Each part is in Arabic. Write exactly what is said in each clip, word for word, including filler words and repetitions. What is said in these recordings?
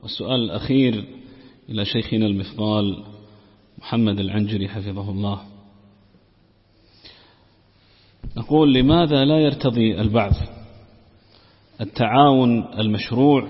والسؤال الأخير إلى شيخنا المفضال محمد العنجري حفظه الله، نقول: لماذا لا يرتضي البعض التعاون المشروع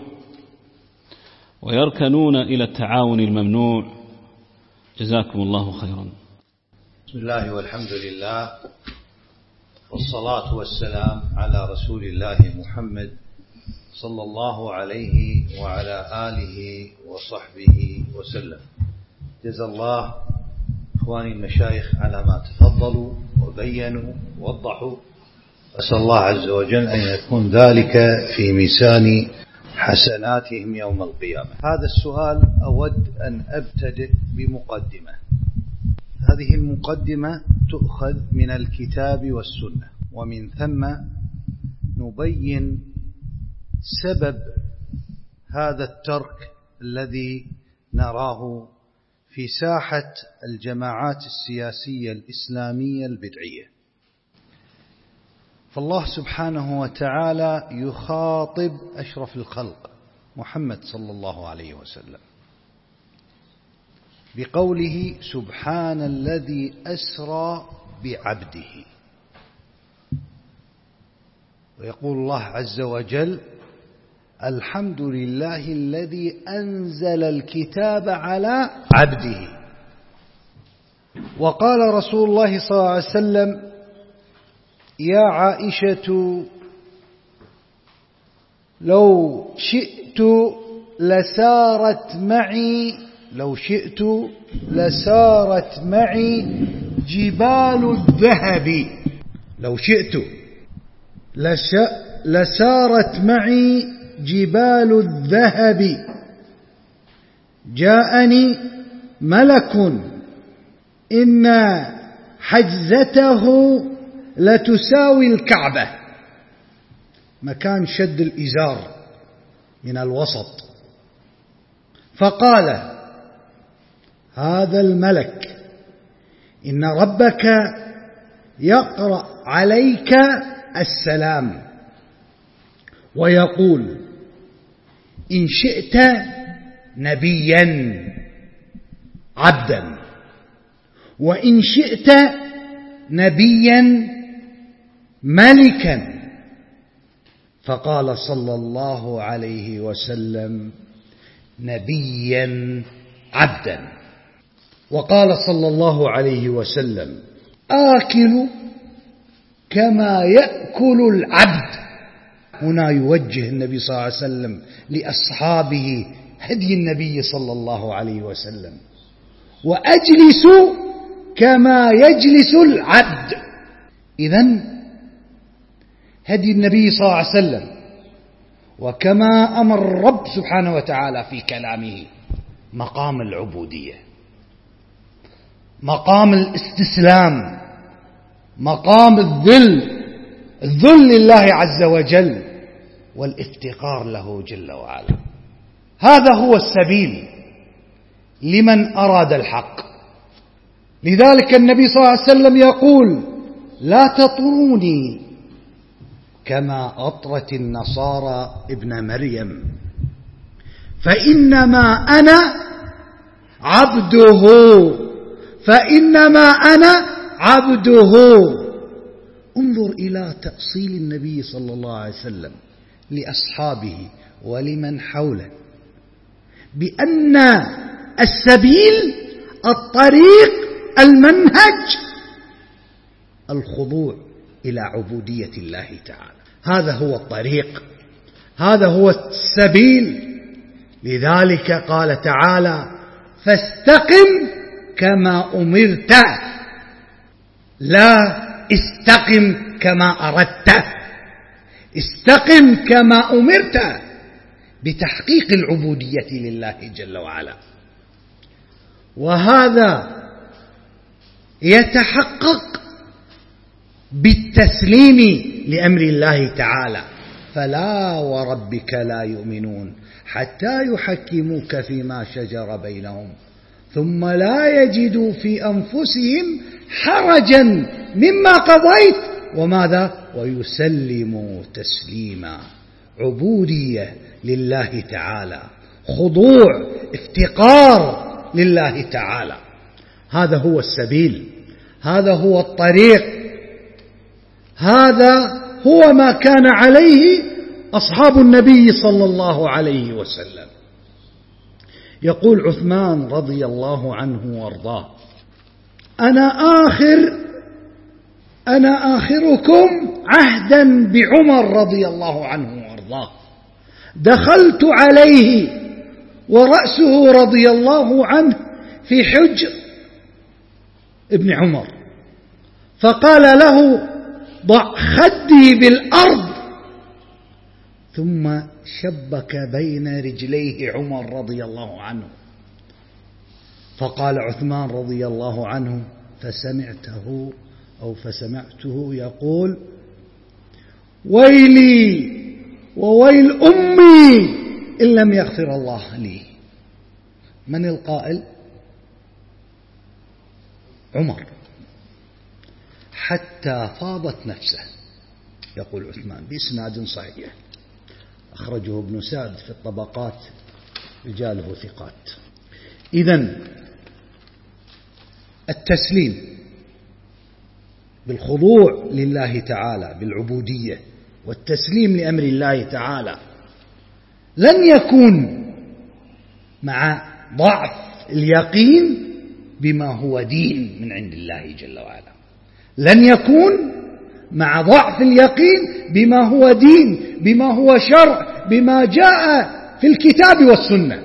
ويركنون إلى التعاون الممنوع؟ جزاكم الله خيرا. بسم الله والحمد لله والصلاة والسلام على رسول الله محمد صلى الله عليه وعلى آله وصحبه وسلم. جزا الله إخواني المشايخ على ما تفضلوا وبينوا ووضحوا، أسأل الله عز وجل أن يكون ذلك في ميزان حسناتهم يوم القيامة. هذا السؤال أود أن أبتدئ بمقدمة. هذه المقدمة تؤخذ من الكتاب والسنة، ومن ثم نبين سبب هذا الترك الذي نراه في ساحة الجماعات السياسية الإسلامية البدعية. فالله سبحانه وتعالى يخاطب أشرف الخلق محمد صلى الله عليه وسلم بقوله: سبحان الذي أسرى بعبده. ويقول الله عز وجل: الحمد لله الذي أنزل الكتاب على عبده. وقال رسول الله صلى الله عليه وسلم: يا عائشة لو شئت لسارت معي لو شئت لسارت معي جبال الذهب لو شئت لسارت معي جبال الذهب جاءني ملك إن حجزته لتساوي الكعبة، مكان شد الإزار من الوسط، فقال هذا الملك إن ربك يقرأ عليك السلام ويقول: إن شئت نبيا عبدا، وإن شئت نبيا ملكا. فقال صلى الله عليه وسلم: نبيا عبدا. وقال صلى الله عليه وسلم: آكل كما يأكل العبد. هنا يوجه النبي صلى الله عليه وسلم لأصحابه هدي النبي صلى الله عليه وسلم: وأجلس كما يجلس العبد. إذن هدي النبي صلى الله عليه وسلم، وكما أمر الرب سبحانه وتعالى في كلامه، مقام العبودية، مقام الاستسلام، مقام الذل، الذل لله عز وجل والافتقار له جل وعلا. هذا هو السبيل لمن أراد الحق. لذلك النبي صلى الله عليه وسلم يقول: لا تطروني كما أطرت النصارى ابن مريم، فإنما أنا عبده فإنما أنا عبده. انظر إلى تأصيل النبي صلى الله عليه وسلم لأصحابه ولمن حوله بأن السبيل، الطريق، المنهج الخضوع إلى عبودية الله تعالى. هذا هو الطريق، هذا هو السبيل. لذلك قال تعالى: فاستقم كما أمرت، لا استقم كما أردت، استقم كما أمرت بتحقيق العبودية لله جل وعلا. وهذا يتحقق بالتسليم لأمر الله تعالى. فلا وربك لا يؤمنون حتى يحكموك فيما شجر بينهم ثم لا يجدوا في أنفسهم حرجا مما قضيت وماذا ويسلموا تسليما. عبودية لله تعالى، خضوع، افتقار لله تعالى. هذا هو السبيل، هذا هو الطريق، هذا هو ما كان عليه أصحاب النبي صلى الله عليه وسلم. يقول عثمان رضي الله عنه وارضاه: أنا آخر أنا آخركم عهدا بعمر رضي الله عنه وارضاه. دخلت عليه ورأسه رضي الله عنه في حجر ابن عمر، فقال له: ضع خدي بالأرض. ثم شبك بين رجليه عمر رضي الله عنه، فقال عثمان رضي الله عنه: فسمعته أو فسمعته يقول: ويلي وويل أمي إن لم يغفر الله لي. من القائل؟ عمر. حتى فاضت نفسه. يقول عثمان بإسناد صحيح، أخرجه ابن سعد في الطبقات، رجاله ثقات. إذن التسليم بالخضوع لله تعالى بالعبودية والتسليم لأمر الله تعالى لن يكون مع ضعف اليقين بما هو دين من عند الله جل وعلا، لن يكون مع ضعف اليقين بما هو دين، بما هو شرع، بما جاء في الكتاب والسنة.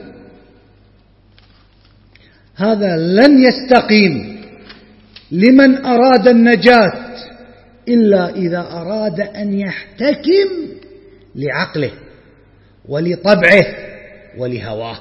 هذا لن يستقيم لمن أراد النجاة إلا إذا أراد أن يحتكم لعقله ولطبعه ولهواه.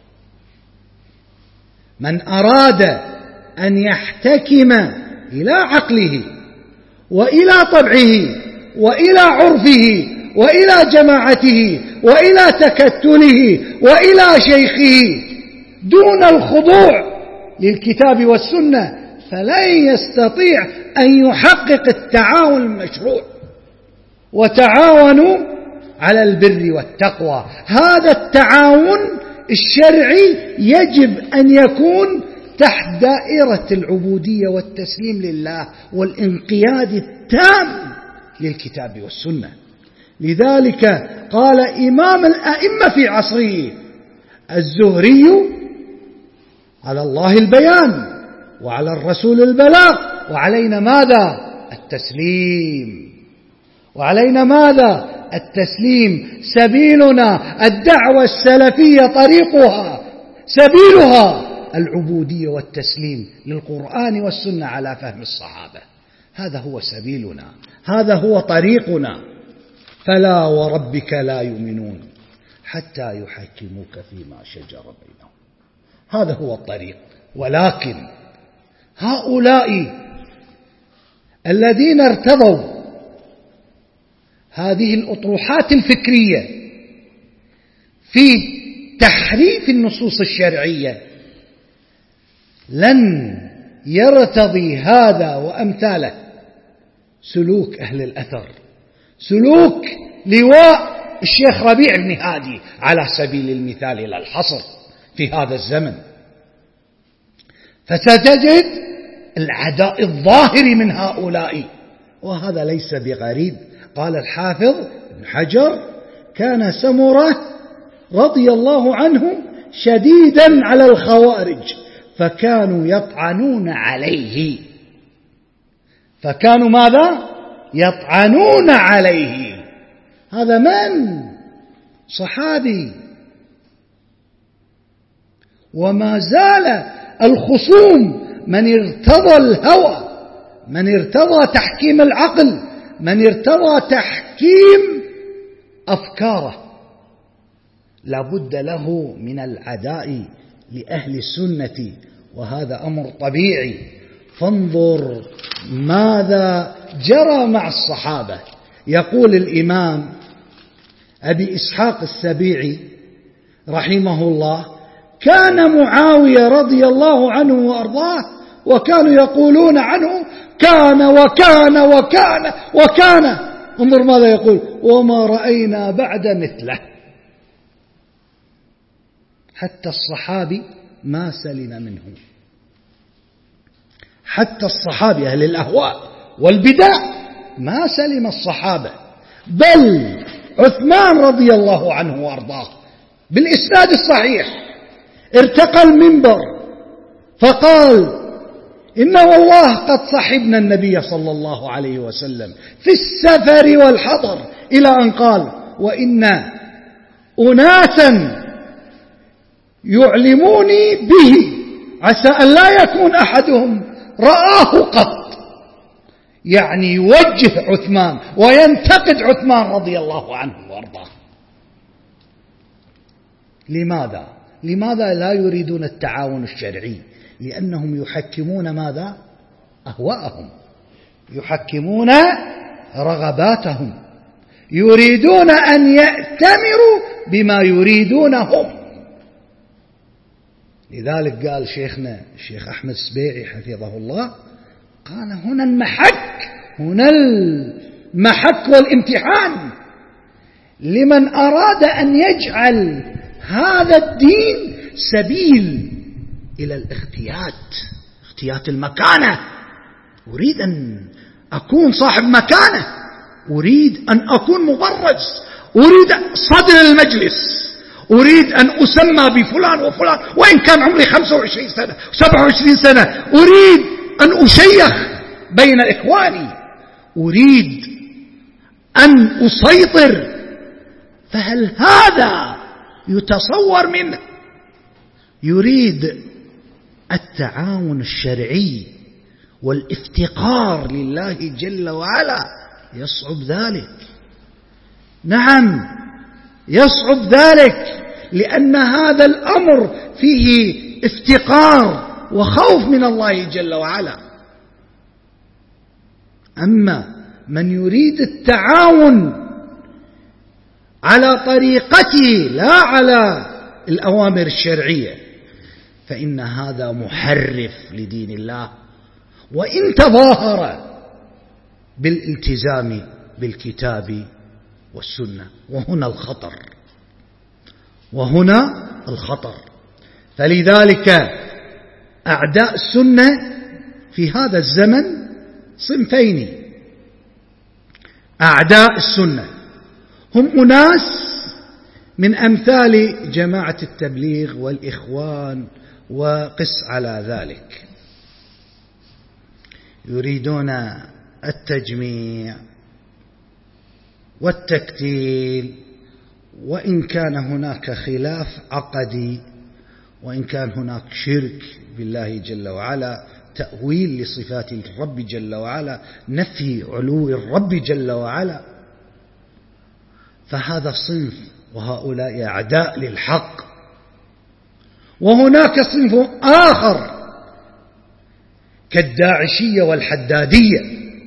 من أراد أن يحتكم إلى عقله وإلى طبعه وإلى عرفه وإلى جماعته وإلى تكتله وإلى شيخه دون الخضوع للكتاب والسنة، فلن يستطيع أن يحقق التعاون المشروع. وتعاونوا على البر والتقوى. هذا التعاون الشرعي يجب أن يكون تحت دائرة العبودية والتسليم لله والانقياد التام للكتاب والسنة. لذلك قال إمام الأئمة في عصره الزهري: على الله البيان وعلى الرسول البلاغ وعلينا ماذا؟ التسليم. وعلينا ماذا؟ التسليم. سبيلنا الدعوة السلفية طريقها سبيلها العبودية والتسليم للقرآن والسنة على فهم الصحابة. هذا هو سبيلنا، هذا هو طريقنا. فلا وربك لا يؤمنون حتى يحكموك فيما شجر بينهم. هذا هو الطريق. ولكن هؤلاء الذين ارتضوا هذه الأطروحات الفكرية في تحريف النصوص الشرعية لن يرتضي هذا وأمثاله سلوك أهل الأثر، سلوك لواء الشيخ ربيع بن هادي على سبيل المثال إلى الحصر في هذا الزمن. فستجد العداء الظاهر من هؤلاء، وهذا ليس بغريب. قال الحافظ ابن حجر: كان سمرة رضي الله عنه شديدا على الخوارج فكانوا يطعنون عليه. فكانوا ماذا؟ يطعنون عليه. هذا من؟ صحابي. وما زال الخصوم من ارتضى الهوى، من ارتضى تحكيم العقل، من ارتضى تحكيم أفكاره، لابد له من العداء لأهل السنة، وهذا أمر طبيعي. فانظر ماذا جرى مع الصحابة. يقول الإمام أبي إسحاق السبيعي رحمه الله: كان معاوية رضي الله عنه وأرضاه وكانوا يقولون عنه كان وكان وكان وكان. انظر ماذا يقول: وما رأينا بعد مثله. حتى الصحابي ما سلم منه، حتى الصحابي أهل الأهواء والبدع ما سلم الصحابة، بل عثمان رضي الله عنه وأرضاه بالإسناد الصحيح ارتقى المنبر فقال: إن والله قد صحبنا النبي صلى الله عليه وسلم في السفر والحضر، إلى أن قال: وإن أناسا يعلموني به عسى أن لا يكون أحدهم رآه قط. يعني يوجه عثمان وينتقد عثمان رضي الله عنه وارضاه. لماذا؟ لماذا لا يريدون التعاون الشرعي؟ لأنهم يحكمون ماذا؟ أهواءهم، يحكمون رغباتهم، يريدون أن يأتمروا بما يريدونهم. لذلك قال شيخنا الشيخ أحمد السبيعي حفظه الله، قال: هنا المحك، هنا المحك والامتحان لمن أراد أن يجعل هذا الدين سبيل إلى الاغتيات، اغتيات المكانة. أريد أن أكون صاحب مكانة، أريد أن أكون مبرز، أريد صدر المجلس، أريد أن أسمى بفلان وفلان وإن كان عمري خمسة وعشرين سنة سبعة وعشرين سنة، أريد أن أشيخ بين إخواني، أريد أن أسيطر. فهل هذا يتصور منه؟ يريد التعاون الشرعي والافتقار لله جل وعلا، يصعب ذلك. نعم يصعب ذلك، لأن هذا الأمر فيه افتقار وخوف من الله جل وعلا. أما من يريد التعاون على طريقته لا على الأوامر الشرعية فإن هذا محرف لدين الله، وإن تظاهر بالالتزام بالكتاب والسنة. وهنا الخطر، وهنا الخطر. فلذلك أعداء السنة في هذا الزمن صنفين. أعداء السنة هم أناس من أمثال جماعة التبليغ والإخوان وقس على ذلك، يريدون التجميع والتكتيل، وإن كان هناك خلاف عقدي، وإن كان هناك شرك بالله جل وعلا، تأويل لصفات الرب جل وعلا، نفي علو الرب جل وعلا، فهذا صنف، وهؤلاء أعداء للحق. وهناك صنف آخر كالداعشية والحدادية،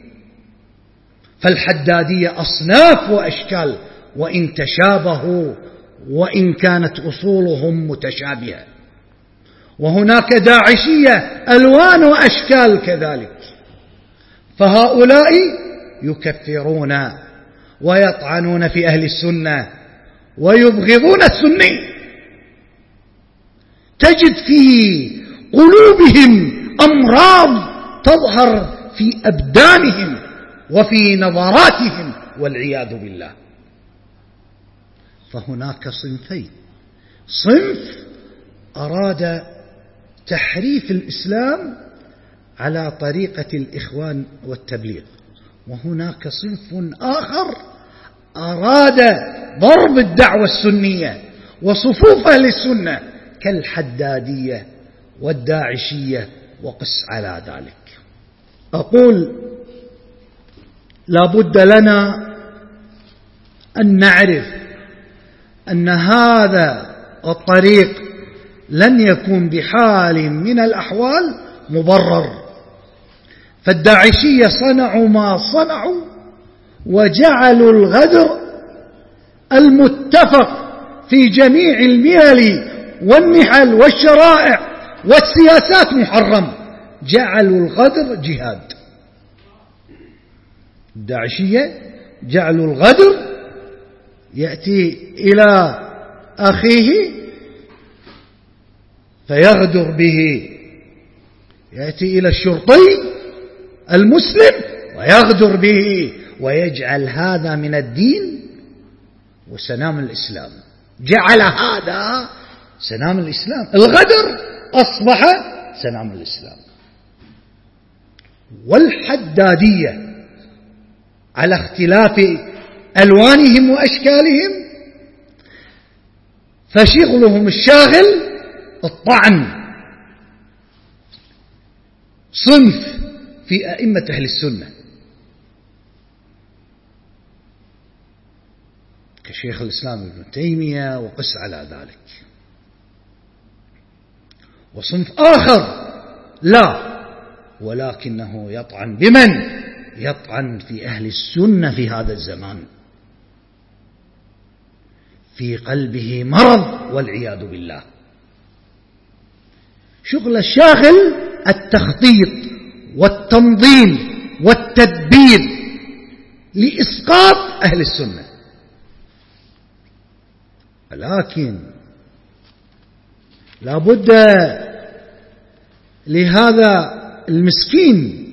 فالحدادية أصناف وأشكال، وإن تشابهوا وإن كانت أصولهم متشابهة. وهناك داعشية ألوان وأشكال كذلك، فهؤلاء يكفرون ويطعنون في أهل السنة ويبغضون السني. تجد في قلوبهم أمراض تظهر في أبدانهم وفي نظراتهم والعياذ بالله. فهناك صنفين: صنف أراد تحريف الإسلام على طريقة الإخوان والتبليغ، وهناك صنف آخر أراد ضرب الدعوة السنية وصفوف أهل السنة كالحدادية والداعشية وقس على ذلك. أقول لا بد لنا أن نعرف أن هذا الطريق لن يكون بحال من الأحوال مبرر. فالداعشية صنعوا ما صنعوا وجعلوا الغدر المتفق في جميع الملل والنحل والشرائع والسياسات محرم، جعلوا الغدر جهاد. الداعشية جعلوا الغدر، يأتي إلى أخيه فيغدر به، يأتي إلى الشرطي المسلم ويغدر به ويجعل هذا من الدين وسنام الإسلام، جعل هذا سنام الإسلام، الغدر أصبح سنام الإسلام. والحدادية على اختلاف ألوانهم وأشكالهم فشغلهم الشاغل الطعن، صنف في أئمة أهل السنة كشيخ الإسلام ابن تيمية وقس على ذلك، وصنف آخر لا، ولكنه يطعن بمن؟ يطعن في أهل السنة في هذا الزمان، في قلبه مرض والعياذ بالله. شغل الشاغل التخطيط والتنظيم والتدبير لإسقاط أهل السنة. ولكن لا بد لهذا المسكين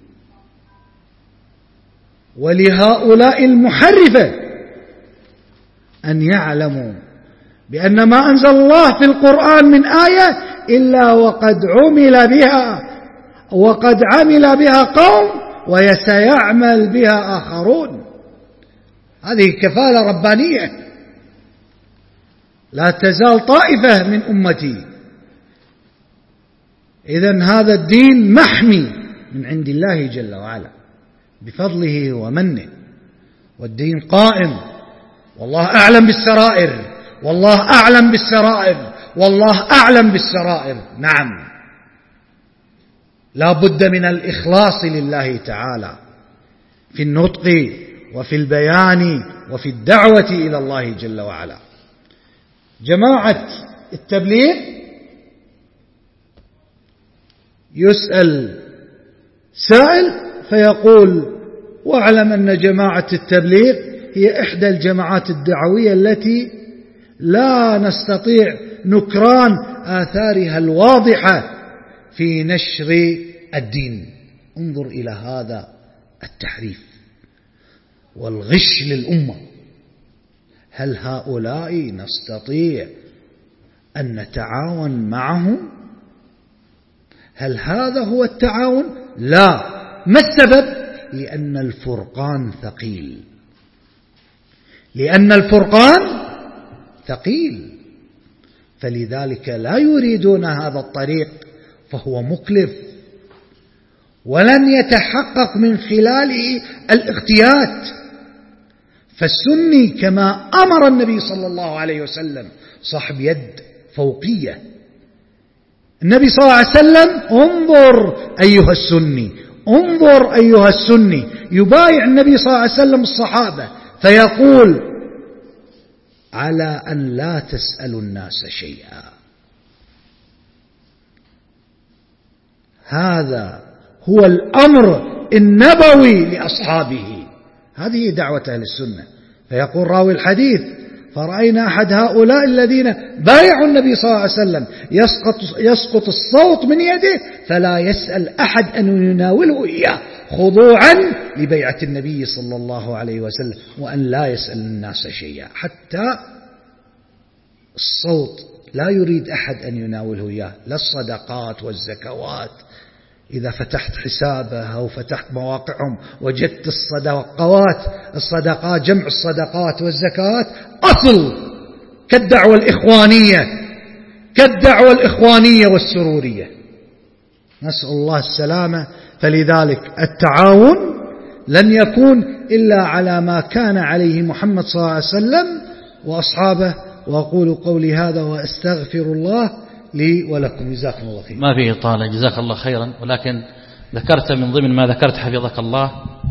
ولهؤلاء المحرفة أن يعلموا بأن ما أنزل الله في القرآن من آية إلا وقد عمل بها وقد عمل بها قوم وسيعمل بها آخرون. هذه كفالة ربانية، لا تزال طائفة من أمتي. إذن هذا الدين محمي من عند الله جل وعلا بفضله ومنه، والدين قائم، والله أعلم بالسرائر، والله أعلم بالسرائر، والله أعلم بالسرائر. نعم، لا بد من الإخلاص لله تعالى في النطق وفي البيان وفي الدعوة إلى الله جل وعلا. جماعة التبليغ يسأل سائل فيقول: واعلم أن جماعة التبليغ هي إحدى الجماعات الدعوية التي لا نستطيع نكران آثارها الواضحة في نشر الدين. انظر إلى هذا التحريف والغش للأمة. هل هؤلاء نستطيع أن نتعاون معهم؟ هل هذا هو التعاون؟ لا. ما السبب؟ لأن الفرقان ثقيل، لأن الفرقان ثقيل، فلذلك لا يريدون هذا الطريق، فهو مكلف ولن يتحقق من خلاله الاغتيات. فالسني كما أمر النبي صلى الله عليه وسلم صاحب يد فوقية. النبي صلى الله عليه وسلم: انظر أيها السني، انظر أيها السني. يبايع النبي صلى الله عليه وسلم الصحابة فيقول: على أن لا تسألوا الناس شيئا. هذا هو الأمر النبوي لأصحابه، هذه دعوة أهل السنة. فيقول راوي الحديث: فرأينا أحد هؤلاء الذين بايعوا النبي صلى الله عليه وسلم يسقط, يسقط الصوت من يده فلا يسأل أحد أن يناوله إياه، خضوعا لبيعة النبي صلى الله عليه وسلم، وأن لا يسأل الناس شيئا. حتى الصوت لا يريد أحد أن يناوله إياه، لا الصدقات والزكوات. إذا فتحت حسابه أو فتحت مواقعهم وجدت الصدقات الصدقات جمع الصدقات والزكوات أصل كالدعوة الإخوانية كالدعوة الإخوانية والسرورية، نسأل الله السلامة. فلذلك التعاون لن يكون إلا على ما كان عليه محمد صلى الله عليه وسلم وأصحابه. وأقول قولي هذا وأستغفر الله لي ولكم، جزاكم الله خيرا. ما فيه طالع، جزاك الله خيرا. ولكن ذكرت من ضمن ما ذكرت حفظك الله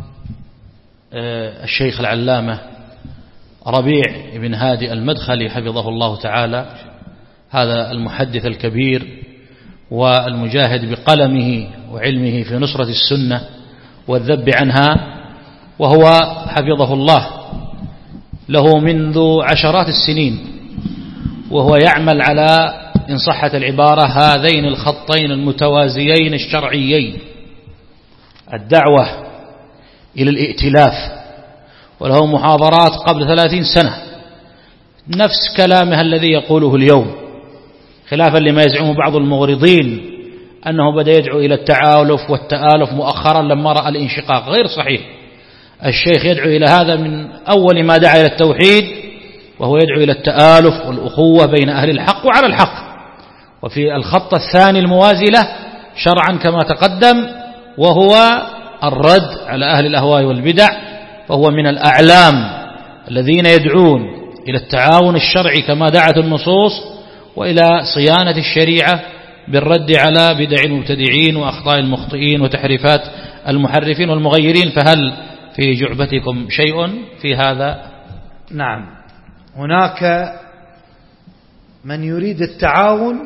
الشيخ العلامة ربيع بن هادي المدخلي حفظه الله تعالى، هذا المحدث الكبير والمجاهد بقلمه وعلمه في نصرة السنة والذب عنها، وهو حفظه الله له منذ عشرات السنين وهو يعمل على إن صحت العبارة هذين الخطين المتوازيين الشرعيين، الدعوة إلى الائتلاف، وله محاضرات قبل ثلاثين سنة نفس كلامها الذي يقوله اليوم، خلافا لما يزعمه بعض المغرضين أنه بدأ يدعو إلى التعالف والتآلف مؤخرا لما رأى الانشقاق. غير صحيح، الشيخ يدعو إلى هذا من أول ما دعا إلى التوحيد، وهو يدعو إلى التآلف والأخوة بين أهل الحق وعلى الحق. وفي الخط الثاني الموازي له شرعا كما تقدم، وهو الرد على أهل الأهواء والبدع، فهو من الأعلام الذين يدعون إلى التعاون الشرعي كما دعت النصوص، وإلى صيانة الشريعة بالرد على بدع المبتدعين وأخطاء المخطئين وتحريفات المحرفين والمغيرين. فهل في جعبتكم شيء في هذا؟ نعم، هناك من يريد التعاون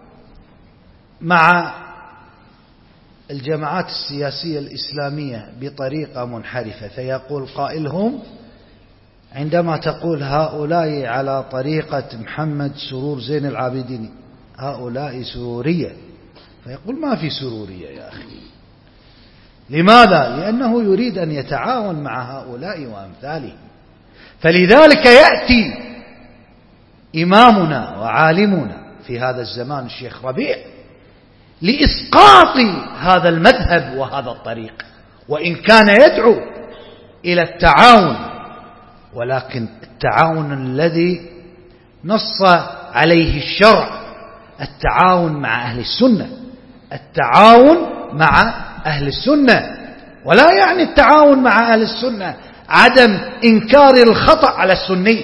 مع الجماعات السياسية الإسلامية بطريقة منحرفة، فيقول قائلهم عندما تقول هؤلاء على طريقة محمد سرور زين العابدين هؤلاء سرورية، فيقول ما في سرورية يا أخي. لماذا؟ لأنه يريد أن يتعاون مع هؤلاء وأمثالهم. فلذلك يأتي إمامنا وعالمنا في هذا الزمان الشيخ ربيع لإسقاط هذا المذهب وهذا الطريق، وإن كان يدعو إلى التعاون، ولكن التعاون الذي نص عليه الشرع، التعاون مع أهل السنة، التعاون مع أهل السنة. ولا يعني التعاون مع أهل السنة عدم إنكار الخطأ على السني.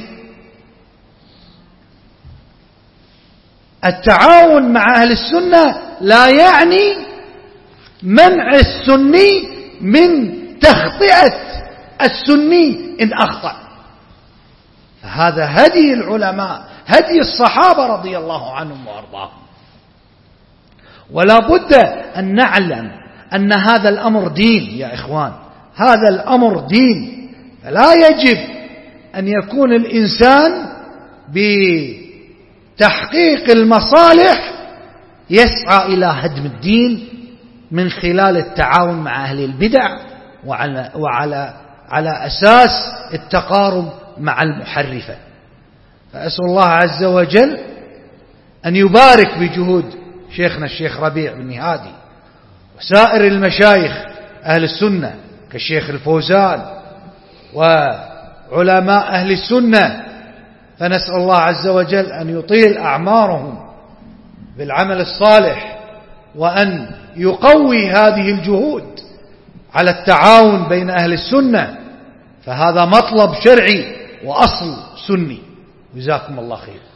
التعاون مع أهل السنة لا يعني منع السني من تخطئة السني إن أخطأ. فهذا هدي العلماء، هدي الصحابة رضي الله عنهم وأرضاهم. ولا بد أن نعلم أن هذا الأمر دين يا إخوان، هذا الأمر دين. فلا يجب أن يكون الإنسان بتحقيق المصالح يسعى إلى هدم الدين من خلال التعاون مع أهل البدع وعلى, وعلى على أساس التقارب مع المحرفة. فأسأل الله عز وجل أن يبارك بجهود شيخنا الشيخ ربيع بن هادي وسائر المشايخ أهل السنة كالشيخ الفوزان وعلماء أهل السنة، فنسأل الله عز وجل أن يطيل أعمارهم بالعمل الصالح، وأن يقوي هذه الجهود على التعاون بين أهل السنة، فهذا مطلب شرعي وأصل سني. جزاكم الله خير.